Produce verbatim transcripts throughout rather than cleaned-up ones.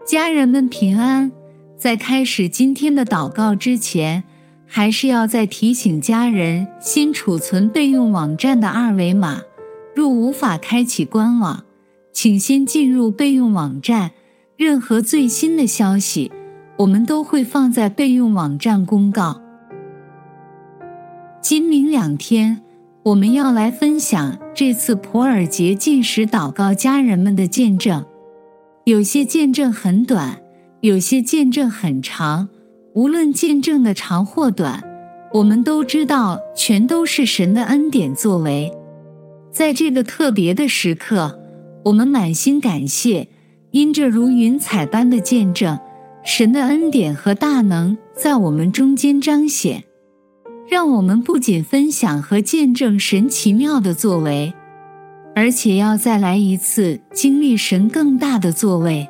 家人们平安。在开始今天的祷告之前，还是要再提醒家人先储存备用网站的二维码，若无法开启官网，请先进入备用网站，任何最新的消息，我们都会放在备用网站公告。今明两天，我们要来分享这次普尔节禁食祷告家人们的见证。有些见证很短，有些见证很长，无论见证的长或短，我们都知道全都是神的恩典作为。在这个特别的时刻，我们满心感谢，因这如云彩般的见证，神的恩典和大能在我们中间彰显，让我们不仅分享和见证神奇妙的作为，而且要再来一次经历神更大的作为。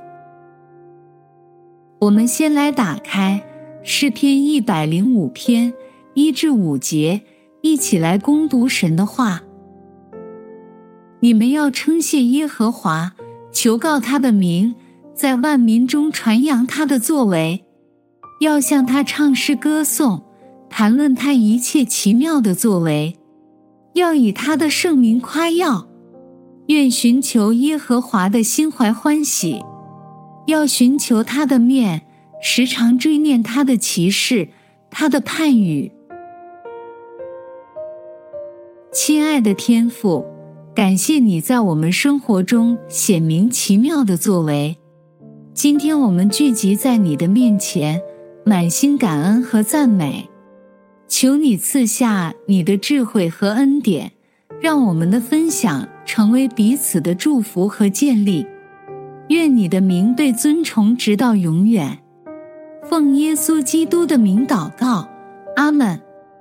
我们先来打开诗篇一百零五篇一至五节，一起来攻读神的话。你们要称谢耶和华，求告他的名，在万民中传扬他的作为，要向他唱诗歌颂，谈论他一切奇妙的作为，要以他的圣名夸耀。愿寻求耶和华的心怀欢喜，要寻求他的面，时常追念他的奇事，他的判语。亲爱的天父，感谢你在我们生活中显明奇妙的作为。今天我们聚集在你的面前，满心感恩和赞美，求你赐下你的智慧和恩典，让我们的分享成为彼此的祝福和建立。愿你的名被尊崇直到永远。奉耶稣基督的名祷告，阿们。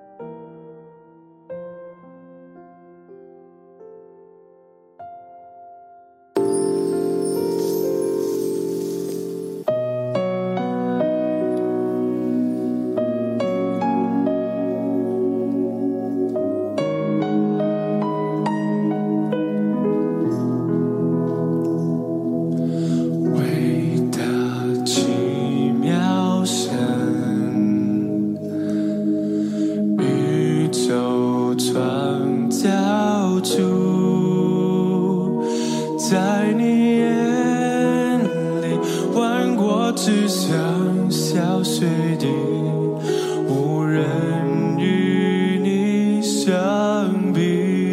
在你眼里，万国只像小水滴，无人与你相比。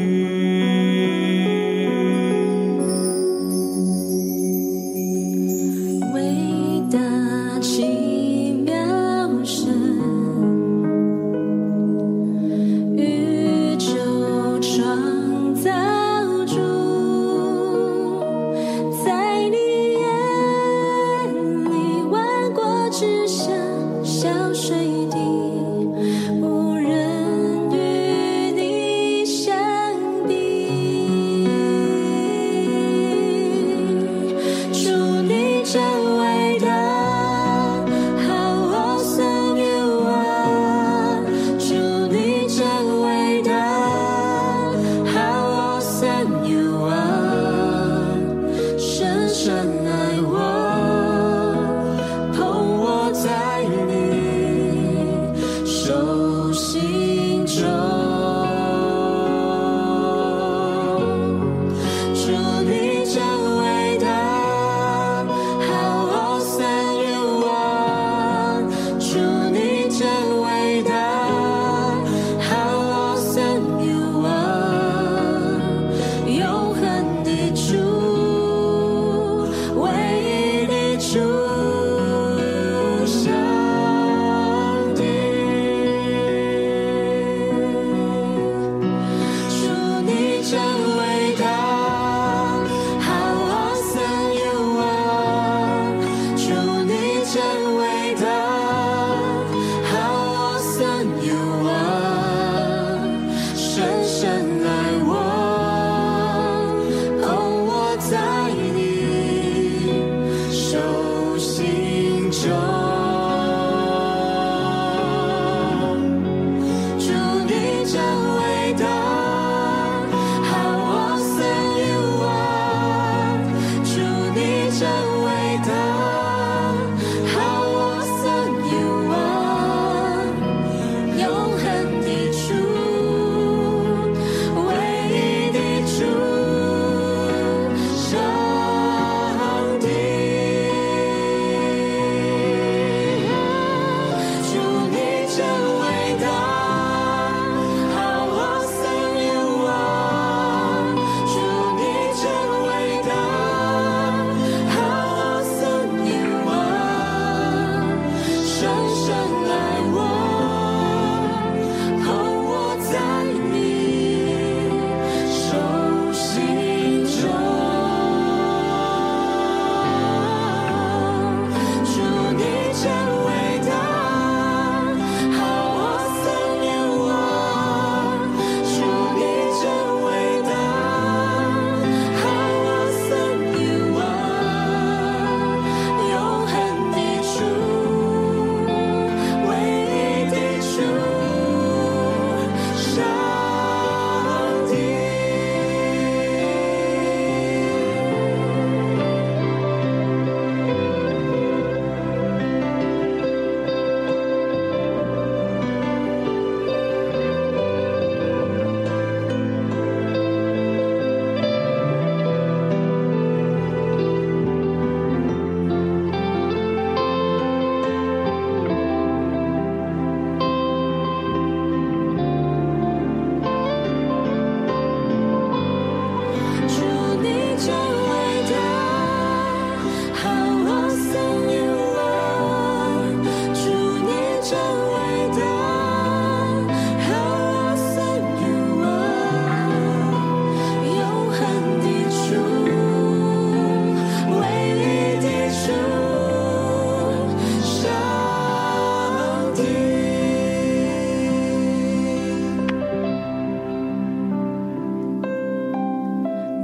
伟大奇妙神，宇宙创造小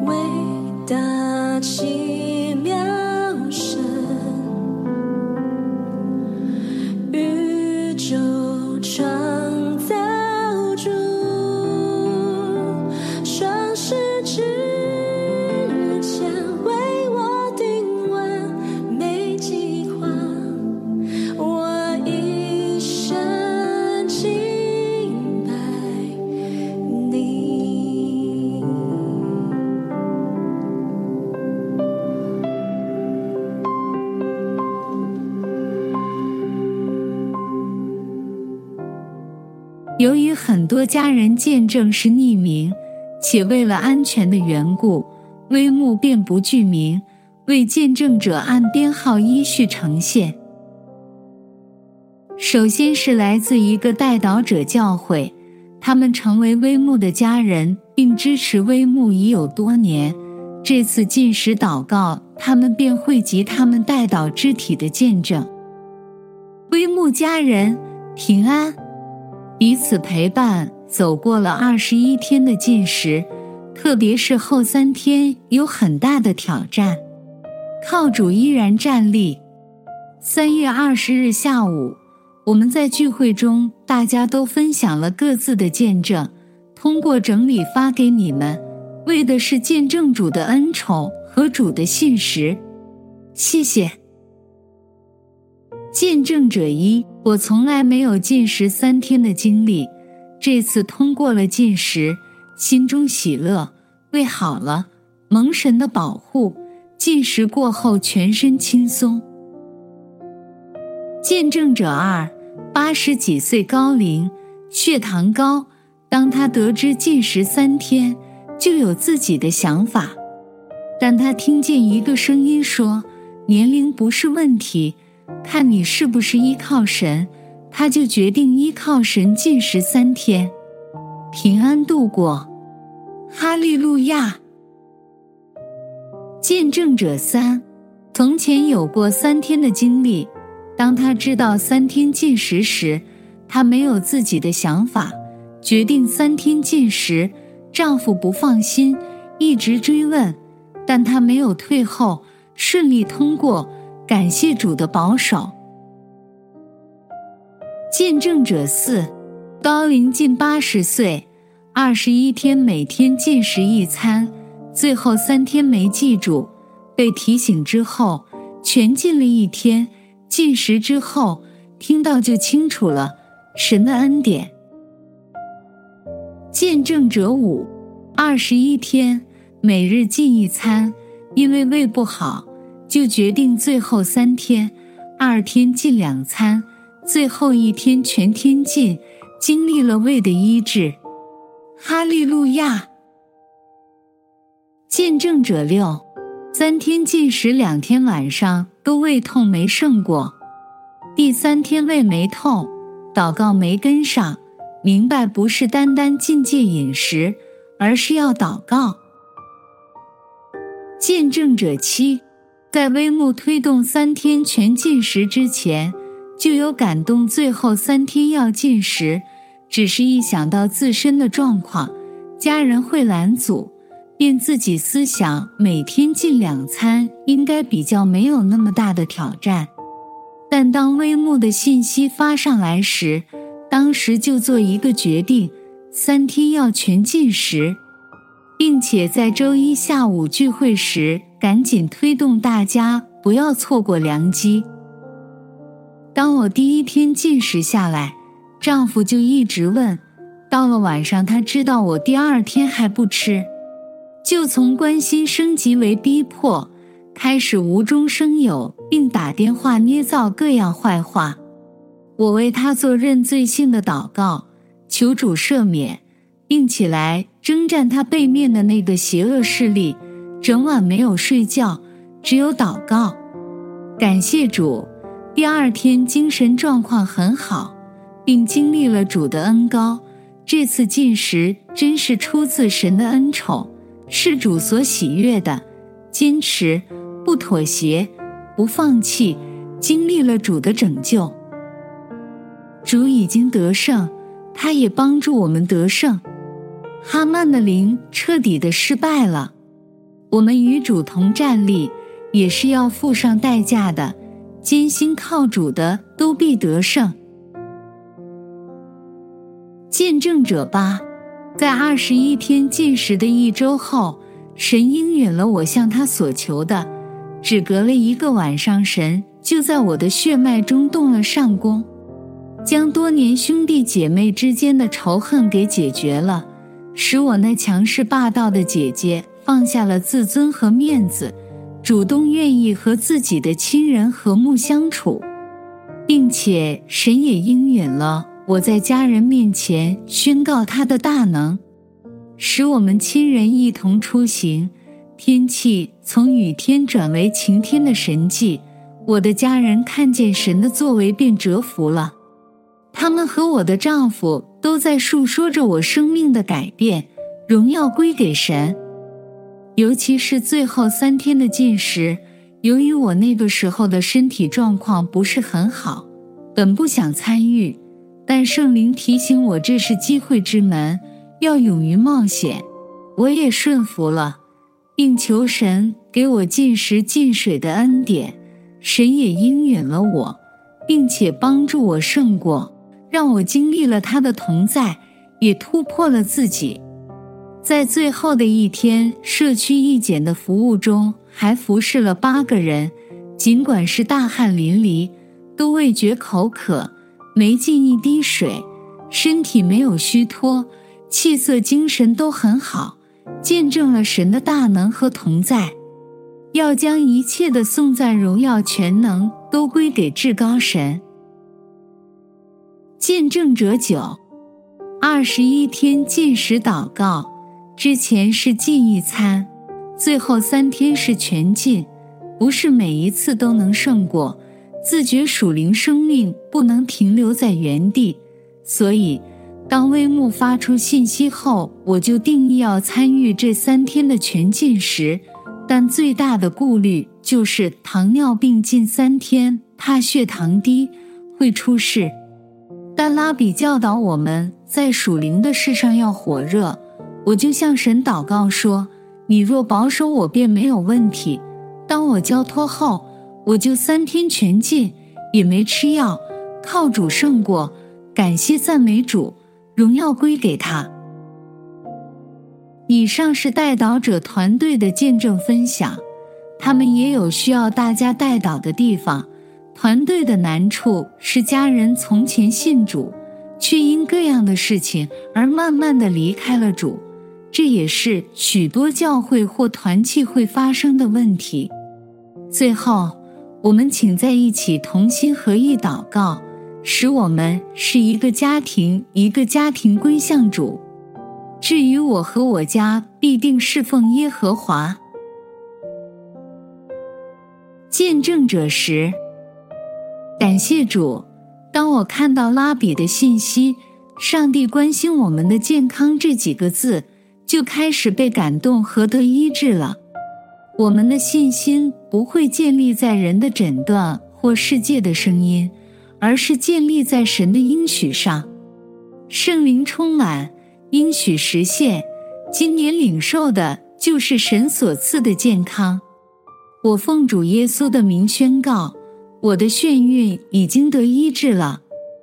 伟大奇妙神，宇宙创造主，创世之前为我定完美计划，我一生敬拜你。 由于很多家人见证是匿名，且为了安全的缘故，微幕便不具名，为见证者按编号依序呈现。首先是来自一个代祷者教会，他们成为微幕的家人，并支持微幕已有多年。这次禁食祷告，他们便汇集他们代祷肢体的见证。微幕家人平安，彼此陪伴，走过了二十一天的禁食，特别是后三天有很大的挑战，靠主依然站立。三月二十日下午，我们在聚会中，大家都分享了各自的见证，通过整理发给你们，为的是见证主的恩宠和主的信实。谢谢。见证者一，我从来没有禁食三天的经历，这次通过了禁食，心中喜乐，胃好了，蒙神的保护，禁食过后全身轻松。见证者二，八十几岁高龄，血糖高，当他得知禁食三天，就有自己的想法，但他听见一个声音说，年龄不是问题，看你是不是依靠神，他就决定依靠神禁食三天，平安度过。哈利路亚。见证者三，从前有过三天的经历，当他知道三天禁食时，他没有自己的想法，决定三天禁食，丈夫不放心，一直追问，但他没有退后，顺利通过，感谢主的保守。见证者四，高龄近八十岁，二十一天每天禁食一餐，最后三天没记住，被提醒之后，全禁了一天，禁食之后，听到就清楚了，神的恩典。见证者五，二十一天，每日禁一餐，因为胃不好，就决定最后三天，二天禁两餐，最后一天全天禁，经历了胃的医治。哈利路亚。见证者六，三天禁食，两天晚上都胃痛没胜过，第三天胃没痛，祷告没跟上，明白不是单单禁戒饮食，而是要祷告。见证者七，在微幕推动三天全禁食之前，就有感动最后三天要禁食，只是一想到自身的状况，家人会拦阻，便自己思想每天禁两餐应该比较没有那么大的挑战。但当微幕的信息发上来时，当时就做一个决定，三天要全禁食，并且在周一下午聚会时赶紧推动大家不要错过良机。当我第一天禁食下来，丈夫就一直问，到了晚上他知道我第二天还不吃，就从关心升级为逼迫，开始无中生有，并打电话捏造各样坏话。我为他做认罪性的祷告，求主赦免，并起来征战他背面的那个邪恶势力，整晚没有睡觉，只有祷告。感谢主，第二天精神状况很好，并经历了主的恩膏。这次禁食真是出自神的恩宠，是主所喜悦的。坚持，不妥协，不放弃，经历了主的拯救。主已经得胜，他也帮助我们得胜。哈曼的灵彻底的失败了。 我们与主同站立，也是要付上代价的，艰辛靠主的都必得胜。见证者八，在二十一天禁食的一周后，神应允了我向他所求的，只隔了一个晚上，神就在我的血脉中动了上功，将多年兄弟姐妹之间的仇恨给解决了，使我那强势霸道的姐姐放下了自尊和面子，主动愿意和自己的亲人和睦相处，并且神也应允了我在家人面前宣告他的大能，使我们亲人一同出行，天气从雨天转为晴天的神迹，我的家人看见神的作为便折服了。他们和我的丈夫都在述说着我生命的改变，荣耀归给神。尤其是最后三天的禁食，由于我那个时候的身体状况不是很好，本不想参与，但圣灵提醒我这是机会之门，要勇于冒险，我也顺服了，并求神给我禁食禁水的恩典。神也应允了我，并且帮助我胜过，让我经历了他的同在，也突破了自己。在最后的一天社区义检的服务中，还服侍了八个人，尽管是大汗淋漓，都未觉口渴，没进一滴水，身体没有虚脱，气色精神都很好，见证了神的大能和同在。要将一切的颂赞荣耀全能都归给至高神。见证者九，二十一天禁食祷告，之前是禁一餐，最后三天是全禁，不是每一次都能胜过，自觉属灵生命不能停留在原地，所以当微牧发出信息后，我就定义要参与这三天的全禁食，但最大的顾虑就是糖尿病禁三天，怕血糖低会出事。但拉比教导我们在属灵的事上要火热，我就向神祷告说，你若保守我便没有问题，当我交托后，我就三天全禁，也没吃药，靠主胜过，感谢赞美主，荣耀归给他。以上是代祷者团队的见证分享，他们也有需要大家代祷的地方。团队的难处是家人从前信主，却因各样的事情而慢慢地离开了主，这也是许多教会或团契会发生的问题。最后，我们请在一起同心合意祷告，使我们是一个家庭，一个家庭归向主。至于我和我家，必定侍奉耶和华。见证者十，感谢主，当我看到拉比的信息，上帝关心我们的健康这几个字，就开始被感动和得医治了。我们的信心不会建立在人的诊断或世界的声音，而是建立在神的应许上。圣灵充满，应许实现，今年领受的就是神所赐的健康。我奉主耶稣的名宣告，我的眩晕已经得医治了。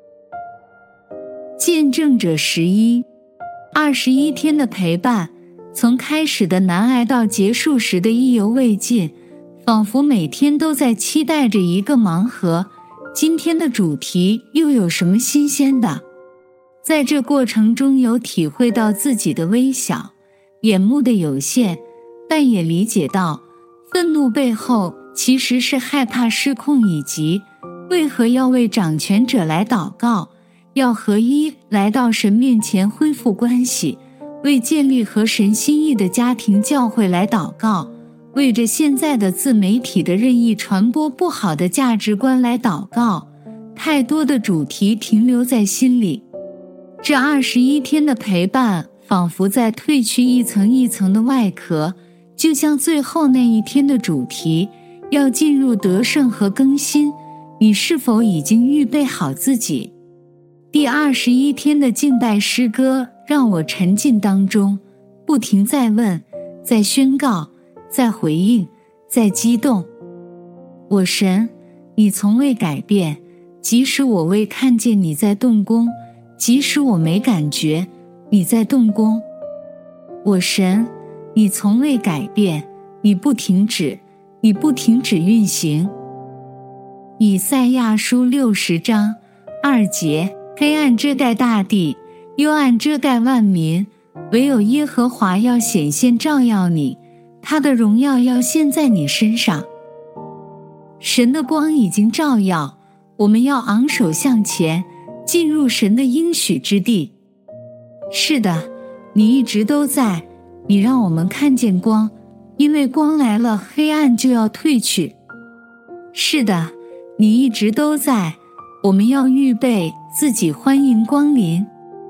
见证者十一，二十一天的陪伴，从开始的难挨到结束时的意犹未尽，仿佛每天都在期待着一个盲盒，今天的主题又有什么新鲜的？在这过程中有体会到自己的微小，眼目的有限，但也理解到愤怒背后其实是害怕失控，以及为何要为掌权者来祷告，要合一来到神面前恢复关系，为建立合神心意的家庭教会来祷告，为着现在的自媒体的任意传播不好的价值观来祷告。太多的主题停留在心里，这二十一天的陪伴仿佛在褪去一层一层的外壳，就像最后那一天的主题，要进入得胜和更新，你是否已经预备好自己？第二十一天的敬拜诗歌让我沉浸当中，不停在问，在宣告， 在回应，在激动。我神，你从未改变，即使我未看见你在动工，即使我没感觉你在动工。我神，你从未改变，你不停止，你不停止运行。以赛亚书六十章二节，黑暗遮盖大地，幽暗遮盖万民，唯有耶和华要显现照耀你，他的荣耀要现在你身上。神的光已经照耀，我们要昂首向前，进入神的应许之地。是的，你一直都在，你让我们看见光，因为光来了，黑暗就要退去。是的，你一直都在，我们要预备自己欢迎光临。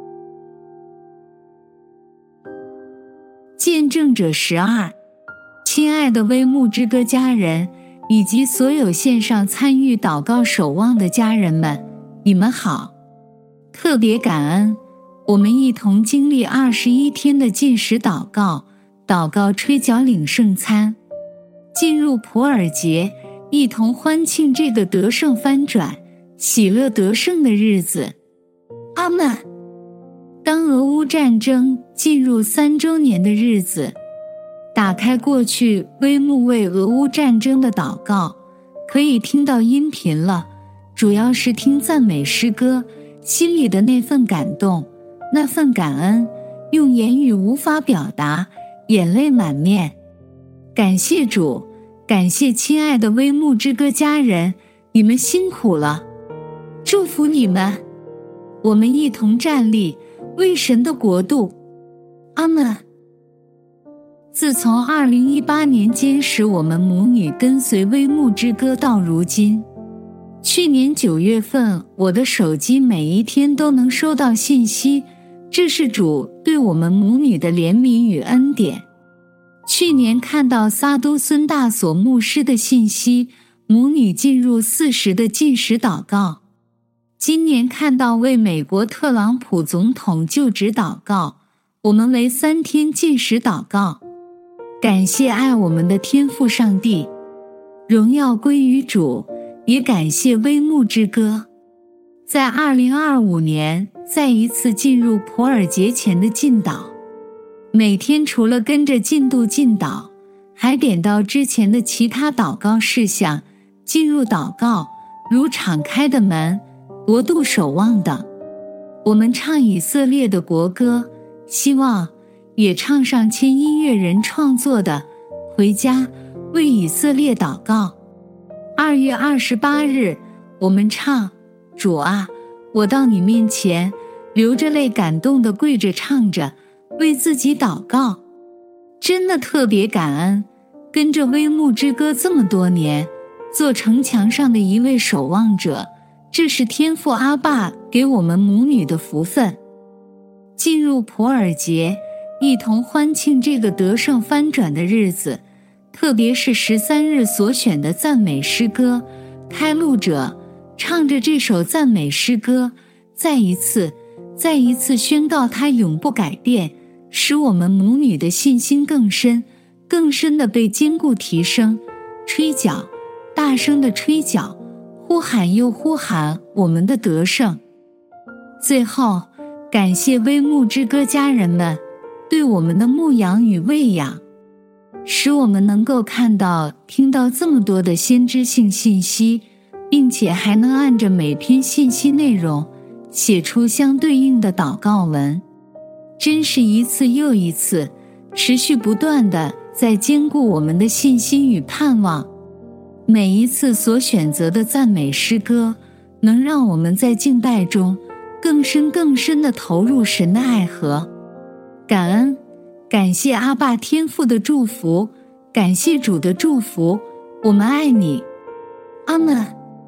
见证者十二，亲爱的微牧之歌家人，以及所有线上参与祷告守望的家人们，你们好！特别感恩，我们一同经历二十一天的禁食祷告，祷告吹角领圣餐，进入普尔节，一同欢庆这个得胜翻转、喜乐得胜的日子。阿们。当俄乌战争进入三周年的日子，打开过去微牧为俄乌战争的祷告，可以听到音频了，主要是听赞美诗歌，心里的那份感动，那份感恩，用言语无法表达，眼泪满面。感谢主，感谢亲爱的微牧之歌家人，你们辛苦了，祝福你们。我们一同站立，为神的国度。阿们。自从二零一八年间时，我们母女跟随微牧之歌到如今，去年九月份，我的手机每一天都能收到信息，这是主对我们母女的怜悯与恩典。去年看到撒都孙大所牧师的信息，母女进入四十的禁食祷告。今年看到为美国特朗普总统就职祷告，我们为三天禁食祷告。感谢爱我们的天父上帝，荣耀归于主，也感谢微牧之歌。在二零二五年再一次进入普尔节前的进祷，每天除了跟着进度进祷，还点到之前的其他祷告事项，进入祷告，如敞开的门、国度守望等。我们唱以色列的国歌，希望也唱上千音乐人创作的《回家为以色列祷告》。二月二十八日，我们唱：主啊，我到你面前，流着泪感动地跪着唱着，为自己祷告。真的特别感恩，跟着微牧之歌这么多年，做城墙上的一位守望者，这是天父阿爸给我们母女的福分。进入普尔节，一同欢庆这个得胜翻转的日子，特别是十三日所选的赞美诗歌，开路者唱着这首赞美诗歌，再一次再一次宣告他永不改变，使我们母女的信心更深更深的被坚固提升。吹角，大声的吹角，呼喊又呼喊我们的得胜。最后感谢微牧之歌家人们对我们的牧养与喂养，使我们能够看到听到这么多的先知性信息，并且还能按着每篇信息内容写出相对应的祷告文，真是一次又一次持续不断地在兼顾我们的信心与盼望。每一次所选择的赞美诗歌，能让我们在敬拜中更深更深地投入神的爱河。感恩，感谢阿爸天父的祝福，感谢主的祝福，我们爱你。阿们。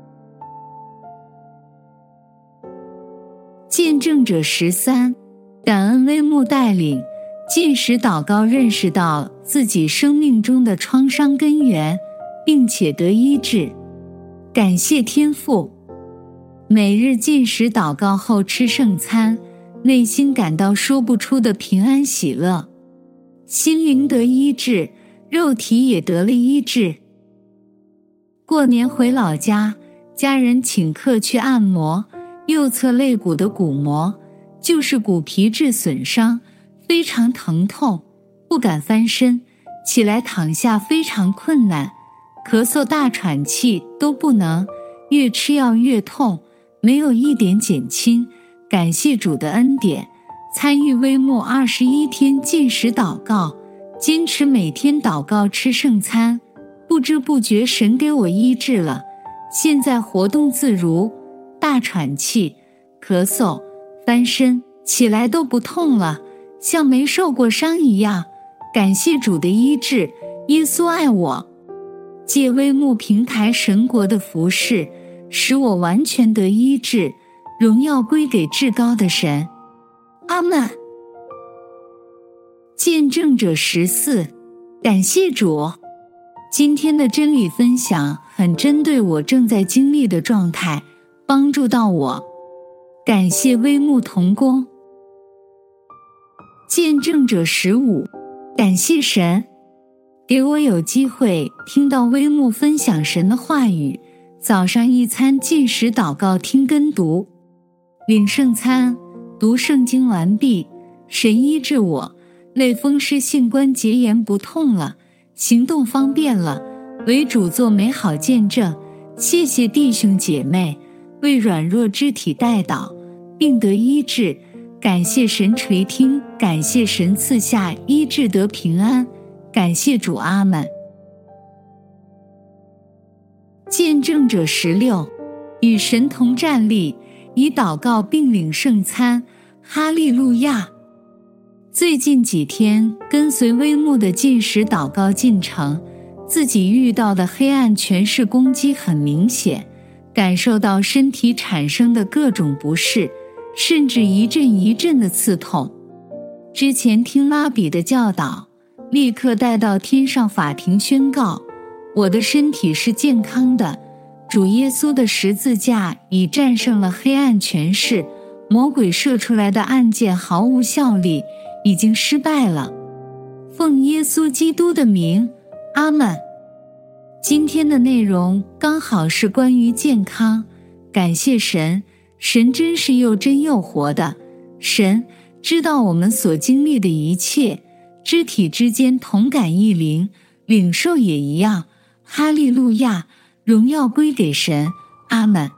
见证者十三，感恩微牧带领，禁食祷告，认识到自己生命中的创伤根源，并且得医治。感谢天父。每日禁食祷告后吃圣餐，内心感到说不出的平安喜乐，心灵得医治， 肉体也得了医治。过年回老家，家人请客去按摩右侧肋骨的骨膜，就是骨皮质损伤，非常疼痛，不敢翻身，起来躺下非常困难，咳嗽大喘气都不能，越吃药越痛，没有一点减轻。感谢主的恩典，参与微牧二十一天禁食祷告，坚持每天祷告吃圣餐，不知不觉神给我医治了，现在活动自如，大喘气、咳嗽、翻身起来都不痛了，像没受过伤一样。感谢主的医治，耶稣爱我。借微牧平台神国的服事，使我完全得医治，荣耀归给至高的神。阿们。见证者十四，感谢主。今天的真理分享很针对我正在经历的状态，帮助到我。感谢微牧同工。见证者十五，感谢神，给我有机会听到微牧分享神的话语。早上一餐禁食祷告听跟读，领圣餐，读圣经完毕，神医治我，类风湿性关节炎不痛了，行动方便了，为主做美好见证。谢谢弟兄姐妹为软弱肢体代祷，并得医治。感谢神垂听，感谢神赐下医治得平安，感谢主，阿们。见证者十六，与神同站立，以祷告并领圣餐，哈利路亚。最近几天跟随微牧的禁食祷告进程，自己遇到的黑暗权势攻击很明显，感受到身体产生的各种不适，甚至一阵一阵的刺痛。之前听拉比的教导，立刻带到天上法庭宣告，我的身体是健康的，主耶稣的十字架已战胜了黑暗权势，魔鬼射出来的暗箭毫无效力，已经失败了。奉耶稣基督的名，阿们。今天的内容刚好是关于健康，感谢神，神真是又真又活的，神知道我们所经历的一切，肢体之间同感一灵，领受也一样。哈利路亚，荣耀归给神，阿们。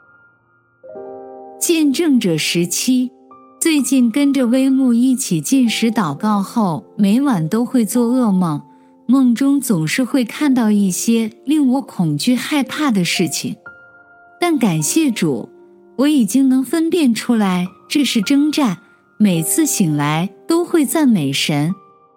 见证者十七，最近跟着微牧一起禁食祷告后，每晚都会做噩梦，梦中总是会看到一些令我恐惧害怕的事情，但感谢主，我已经能分辨出来这是征战，每次醒来都会赞美神。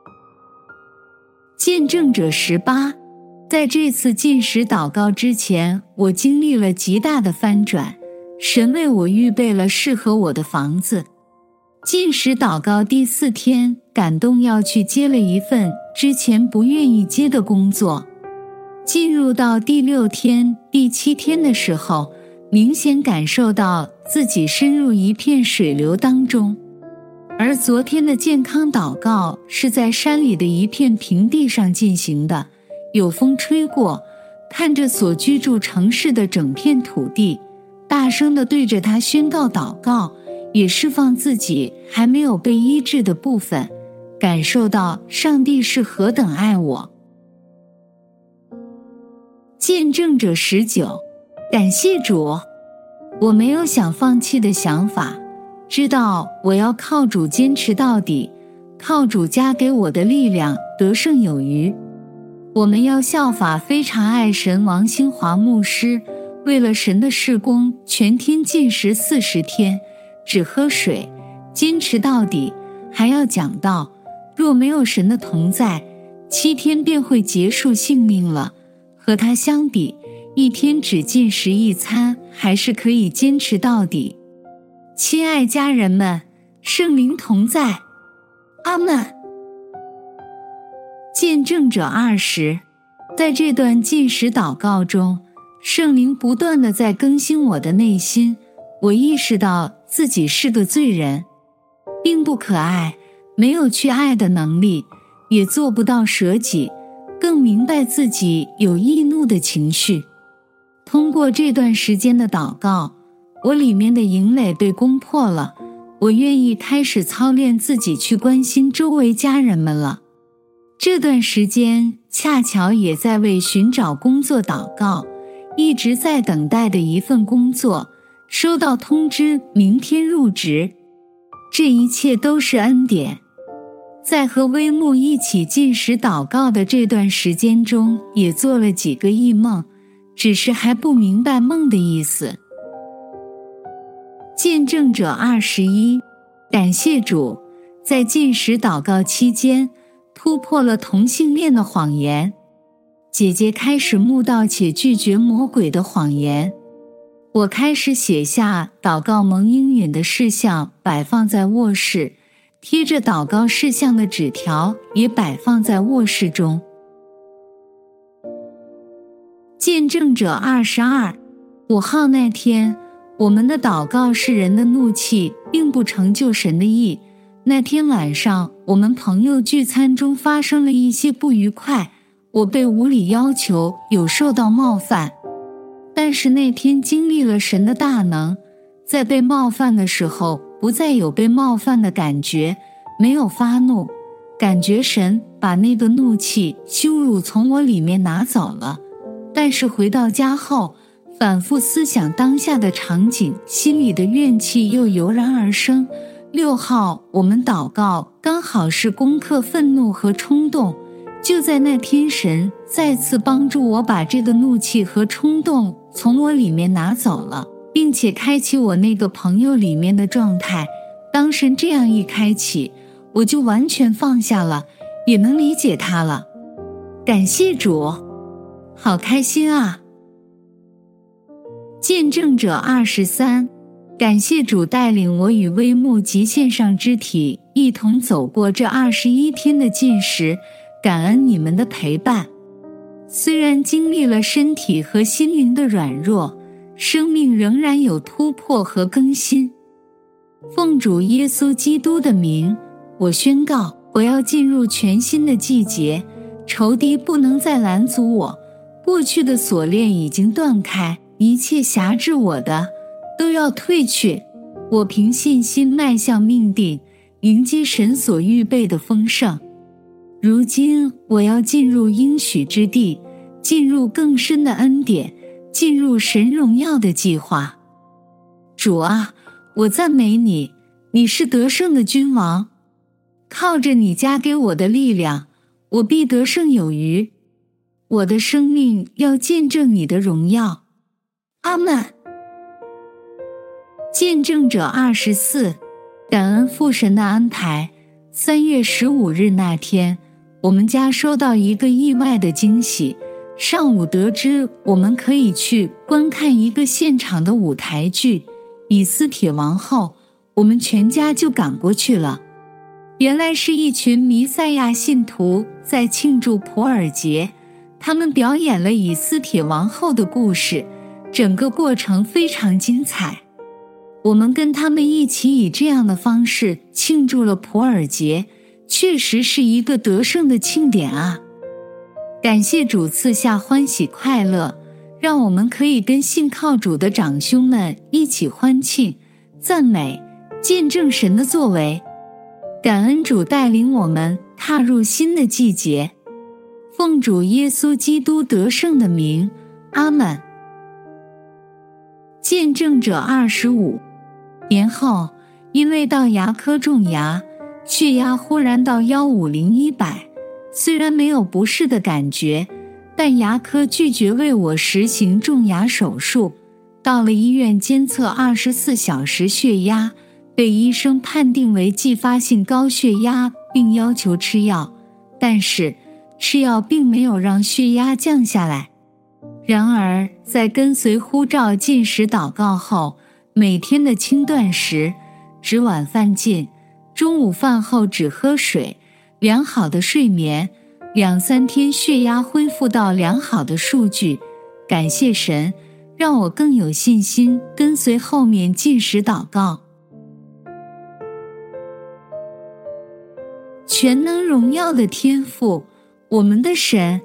见证者十八，在这次禁食祷告之前，我经历了极大的翻转，神为我预备了适合我的房子。禁食祷告第四天，感动要去接了一份之前不愿意接的工作。进入到第六天、第七天的时候，明显感受到自己深入一片水流当中。而昨天的健康祷告是在山里的一片平地上进行的，有风吹过，看着所居住城市的整片土地，大声地对着它宣告祷告，也释放自己还没有被医治的部分，感受到上帝是何等爱我。见证者十九，感谢主，我没有想放弃的想法，知道我要靠主坚持到底，靠主加给我的力量得胜有余。我们要效法非常爱神王兴华牧师，为了神的事工，全天禁食四十天，只喝水，坚持到底，还要讲道，若没有神的同在，七天便会结束性命了。和他相比，一天只禁食一餐，还是可以坚持到底。亲爱家人们，圣灵同在，阿们。见证者二十，在这段禁食祷告中，圣灵不断地在更新我的内心，我意识到自己是个罪人，并不可爱，没有去爱的能力，也做不到舍己， 更明白自己有易怒的情绪。通过这段时间的祷告，我里面的营垒被攻破了，我愿意开始操练自己去关心周围家人们了。这段时间恰巧也在为寻找工作祷告，一直在等待的一份工作，收到通知明天入职。这一切都是恩典。在和微木一起进食祷告的这段时间中，也做了几个异梦，只是还不明白梦的意思。见证者二十一，感谢主，在进食祷告期间突破了同性恋的谎言。姐姐开始慕道且拒绝魔鬼的谎言。我开始写下祷告蒙应允的事项，摆放在卧室，贴着祷告事项的纸条也摆放在卧室中。见证者二十二，五号那天，我们的祷告是人的怒气并不成就神的意。那天晚上，我们朋友聚餐中发生了一些不愉快，我被无理要求，有受到冒犯。但是那天经历了神的大能，在被冒犯的时候，不再有被冒犯的感觉，没有发怒，感觉神把那个怒气、羞辱从我里面拿走了。但是回到家后，反复思想当下的场景，心里的怨气又油然而生。六号，我们祷告刚好是攻克愤怒和冲动，就在那天，神再次帮助我把这个怒气和冲动从我里面拿走了，并且开启我那个朋友里面的状态。当神这样一开启，我就完全放下了，也能理解他了。感谢主，好开心啊！见证者二十三，感谢主带领我与微木及线上肢体一同走过这二十一天的禁食，感恩你们的陪伴。虽然经历了身体和心灵的软弱，生命仍然有突破和更新。奉主耶稣基督的名，我宣告，我要进入全新的季节，仇敌不能再拦阻我，过去的锁链已经断开，一切辖制我的都要退去。我凭信心迈向命定，迎接神所预备的丰盛。如今我要进入应许之地，进入更深的恩典，进入神荣耀的计划。主啊，我赞美你，你是得胜的君王，靠着你加给我的力量，我必得胜有余。我的生命要见证你的荣耀。阿们。见证者二十四，感恩父神的安排。三月十五日那天，我们家收到一个意外的惊喜。上午得知我们可以去观看一个现场的舞台剧《以斯帖王后》，我们全家就赶过去了。原来是一群弥赛亚信徒在庆祝普尔节，他们表演了以斯帖王后的故事，整个过程非常精彩。我们跟他们一起以这样的方式庆祝了普尔节，确实是一个得胜的庆典啊！感谢主赐下欢喜快乐，让我们可以跟信靠主的长兄们一起欢庆、赞美、见证神的作为。感恩主带领我们踏入新的季节。奉主耶稣基督得胜的名，阿们。见证者二十五，年后因为到牙科种牙，血压忽然到一五零一百，虽然没有不适的感觉，但牙科拒绝为我实行种牙手术。到了医院监测二十四小时血压，被医生判定为继发性高血压，并要求吃药，但是吃药并没有让血压降下来。然而在跟随呼召禁食祷告后，每天的轻断食，只晚饭禁，中午饭后只喝水，良好的睡眠，两三天血压恢复到良好的数据。感谢神，让我更有信心跟随后面禁食祷告。全能荣耀的天父， 我们的神。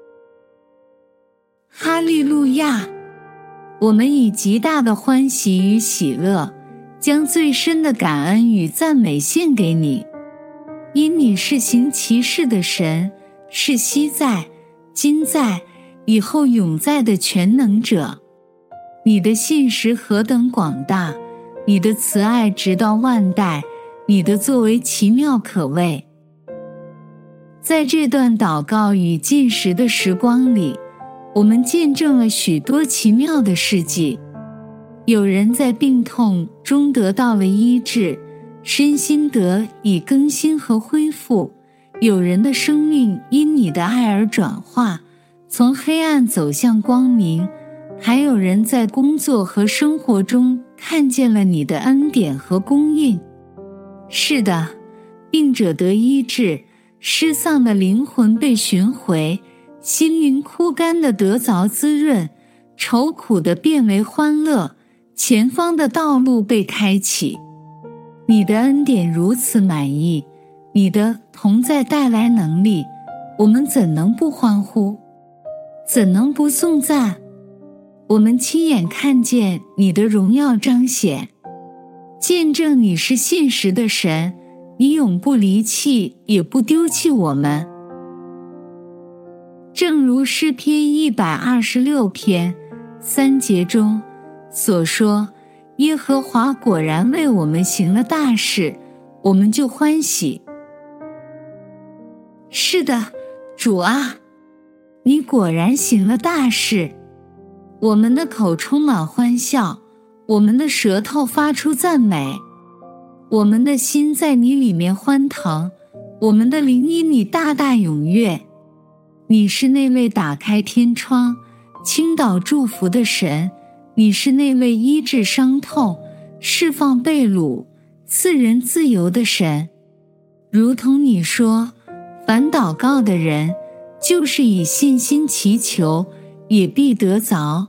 哈利路亚！我们以极大的欢喜与喜乐，将最深的感恩与赞美献给你，因你是行奇事的神，是昔在、今在、以后永在的全能者。你的信实何等广大，你的慈爱直到万代，你的作为奇妙可畏。在这段祷告与进食的时光里，我们见证了许多奇妙的事迹。有人在病痛中得到了医治，身心得以更新和恢复；有人的生命因你的爱而转化，从黑暗走向光明；还有人在工作和生活中看见了你的恩典和供应。是的，病者得医治，失丧的灵魂被寻回，心灵枯干的得着滋润，愁苦的变为欢乐，前方的道路被开启。你的恩典如此满意，你的同在带来能力，我们怎能不欢呼？怎能不颂赞？我们亲眼看见你的荣耀彰显，见证你是信实的神，你永不离弃，也不丢弃我们。正如诗篇一百二十六篇三节中所说，耶和华果然为我们行了大事，我们就欢喜。是的，主啊，你果然行了大事，我们的口充满欢笑，我们的舌头发出赞美，我们的心在你里面欢腾，我们的灵因你大大踊跃。你是那位打开天窗、倾倒祝福的神，你是那位医治伤痛、释放被掳、赐人自由的神。如同你说，凡祷告的人，就是以信心祈求，也必得着。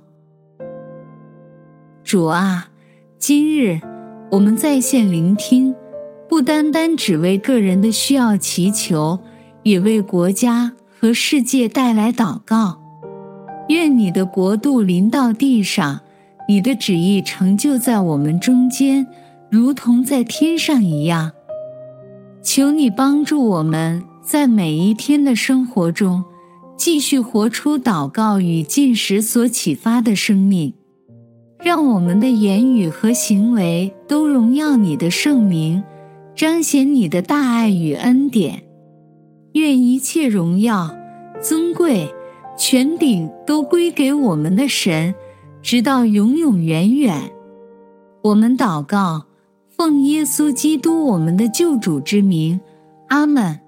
主啊，今日我们在线聆听，不单单只为个人的需要祈求，也为国家和世界带来祷告。愿你的国度临到地上，你的旨意成就在我们中间，如同在天上一样。求你帮助我们在每一天的生活中，继续活出祷告与进食所启发的生命，让我们的言语和行为都荣耀你的圣名，彰显你的大爱与恩典。愿一切荣耀、尊贵、权柄都归给我们的神，直到永永远远。我们祷告，奉耶稣基督我们的救主之名，阿们。